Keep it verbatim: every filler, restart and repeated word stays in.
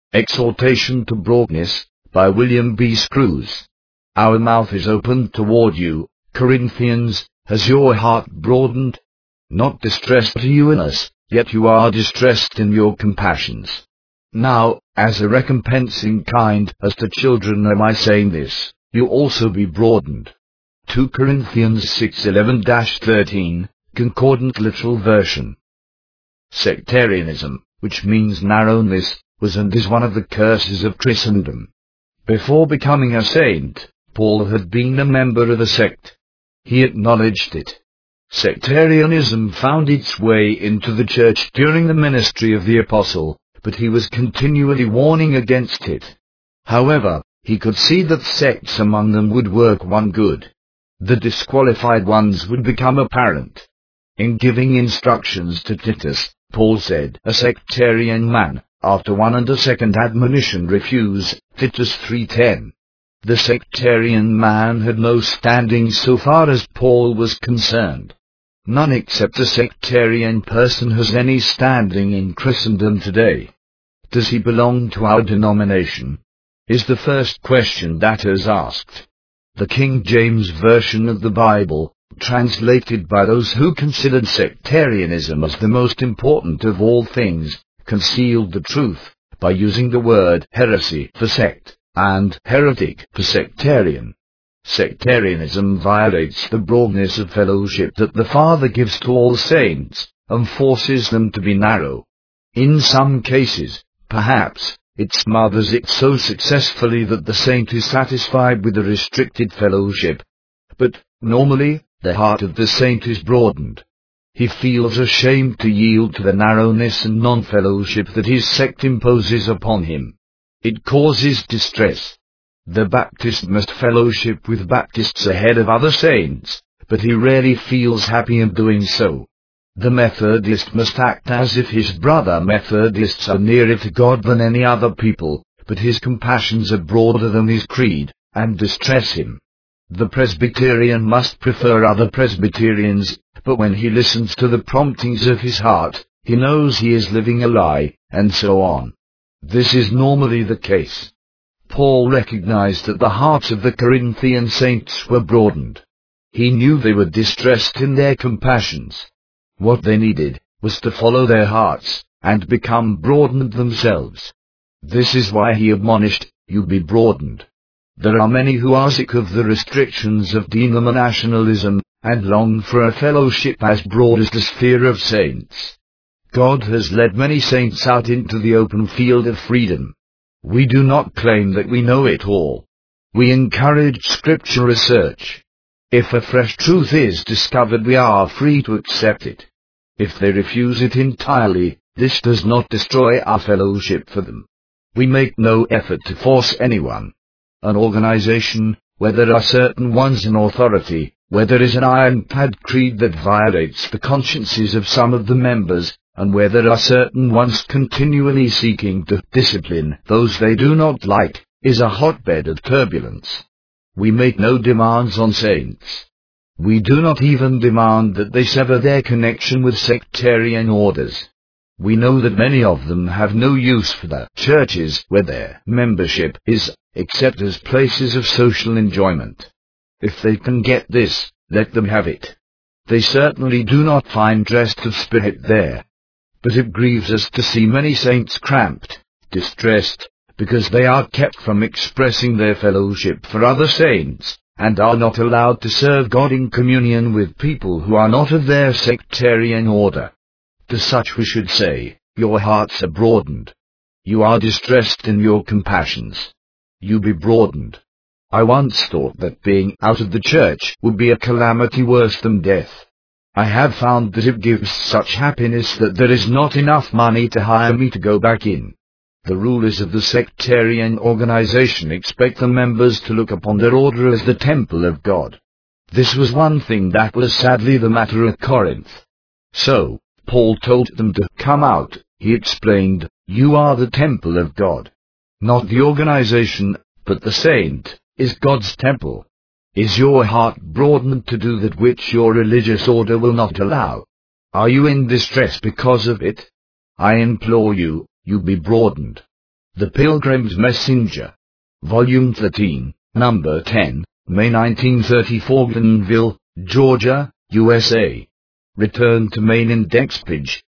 Exhortation to Broadness, by William B. Screws. Our mouth is open toward you, Corinthians. Has your heart broadened? Not distressed are you in us, yet you are distressed in your compassions. Now, as a recompense in kind, as to children am I saying this, you also be broadened. two Corinthians six eleven to thirteen, Concordant Literal Version. Sectarianism, which means narrowness, was and is one of the curses of Christendom. Before becoming a saint, Paul had been a member of a sect. He acknowledged it. Sectarianism found its way into the church during the ministry of the apostle, but he was continually warning against it. However, he could see that sects among them would work one good. The disqualified ones would become apparent. In giving instructions to Titus, Paul said, "A sectarian man, after one and a second admonition refuse," Titus three ten. The sectarian man had no standing so far as Paul was concerned. None except a sectarian person has any standing in Christendom today. Does he belong to our denomination? Is the first question that is asked. The King James Version of the Bible, translated by those who considered sectarianism as the most important of all things, concealed the truth by using the word heresy for sect and heretic for sectarian. Sectarianism violates the broadness of fellowship that the Father gives to all saints, and forces them to be narrow. In some cases, perhaps, it smothers it so successfully that the saint is satisfied with a restricted fellowship. But, normally, the heart of the saint is broadened. He feels ashamed to yield to the narrowness and non-fellowship that his sect imposes upon him. It causes distress. The Baptist must fellowship with Baptists ahead of other saints, but he rarely feels happy in doing so. The Methodist must act as if his brother Methodists are nearer to God than any other people, but his compassions are broader than his creed, and distress him. The Presbyterian must prefer other Presbyterians, but when he listens to the promptings of his heart, he knows he is living a lie, and so on. This is normally the case. Paul recognized that the hearts of the Corinthian saints were broadened. He knew they were distressed in their compassions. What they needed was to follow their hearts, and become broadened themselves. This is why he admonished, "You be broadened." There are many who are sick of the restrictions of denominationalism, and long for a fellowship as broad as the sphere of saints. God has led many saints out into the open field of freedom. We do not claim that we know it all. We encourage scripture research. If a fresh truth is discovered, we are free to accept it. If they refuse it entirely, this does not destroy our fellowship for them. We make no effort to force anyone. An organization, where there are certain ones in authority, where there is an ironclad creed that violates the consciences of some of the members, and where there are certain ones continually seeking to discipline those they do not like, is a hotbed of turbulence. We make no demands on saints. We do not even demand that they sever their connection with sectarian orders. We know that many of them have no use for the churches where their membership is, except as places of social enjoyment. If they can get this, let them have it. They certainly do not find rest of spirit there. But it grieves us to see many saints cramped, distressed, because they are kept from expressing their fellowship for other saints, and are not allowed to serve God in communion with people who are not of their sectarian order. To such we should say, "Your hearts are broadened. You are distressed in your compassions. You be broadened." I once thought that being out of the church would be a calamity worse than death. I have found that it gives such happiness that there is not enough money to hire me to go back in. The rulers of the sectarian organization expect the members to look upon their order as the temple of God. This was one thing that was sadly the matter at Corinth. So, Paul told them to come out. He explained, "You are the temple of God. Not the organization, but the saint, is God's temple." Is your heart broadened to do that which your religious order will not allow? Are you in distress because of it? I implore you, you be broadened. The Pilgrim's Messenger. Volume thirteen, Number ten, May nineteen thirty-four, Glenville, Georgia, U S A. Return to main index page.